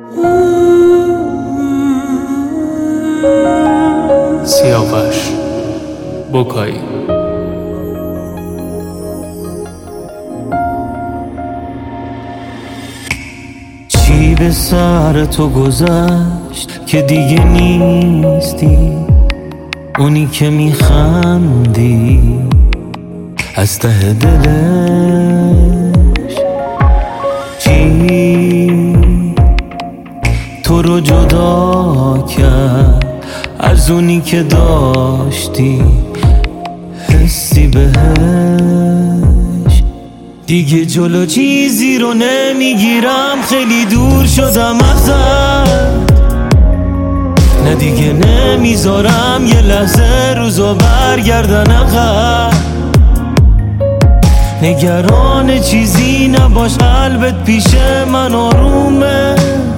سیاوش بوکایی. چی به سر تو گذشت که دیگه نیستی؟ اونی که میخندی از ته دلش. چی تو رو جدا کرد از اونی که داشتی حسی بهش؟ دیگه جلو چیزی رو نمیگیرم، خیلی دور شدم ازت. نه دیگه نمیذارم یه لحظه روزو برگردن عقب. نگران چیزی نباش، قلبت پیش من آرومه.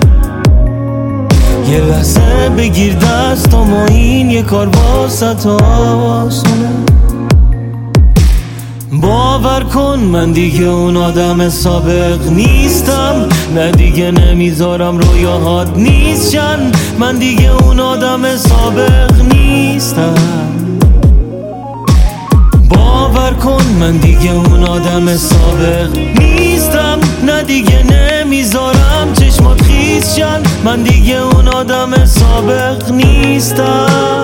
یه لحظه بگیر دستم و این یه کار واسط آسونه. باور کن من دیگه اون آدم سابق نیستم. نه دیگه نمیذارم رویاهات نیستن. من دیگه اون آدم سابق نیستم. باور کن من دیگه اون آدم سابق نیستم. نه دیگه نمیذارم چشمات خیس شن. من دیگه اون آدم سابق نیستم.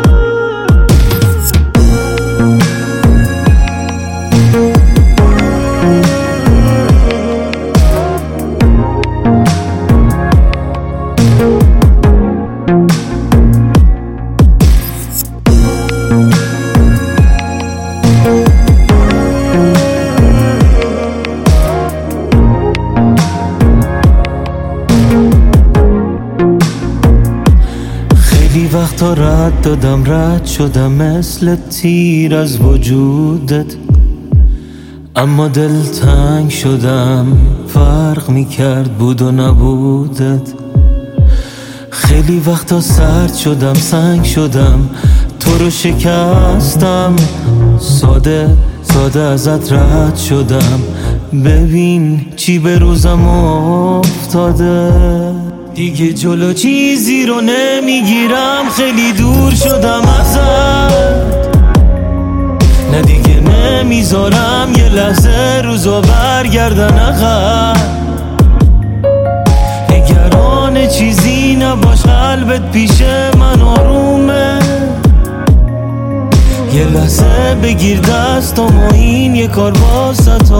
خیلی وقتا رد دادم، رد شدم مثل تیر از وجودت. اما دلتنگ شدم، فرق میکرد بود و نبودت. خیلی وقتا سرد شدم، سنگ شدم، تو رو شکستم. ساده ساده ازت رد شدم، ببین چی به روزم افتاده. دیگه جلو چیزی رو نمیگیرم، خیلی دور شدم ازت. نه دیگه نمیذارم یه لحظه روزو برگردن عقب. نگران چیزی نباش، قلبت پیش من آرومه. یه لحظه بگیر دستم و این یه کار واسط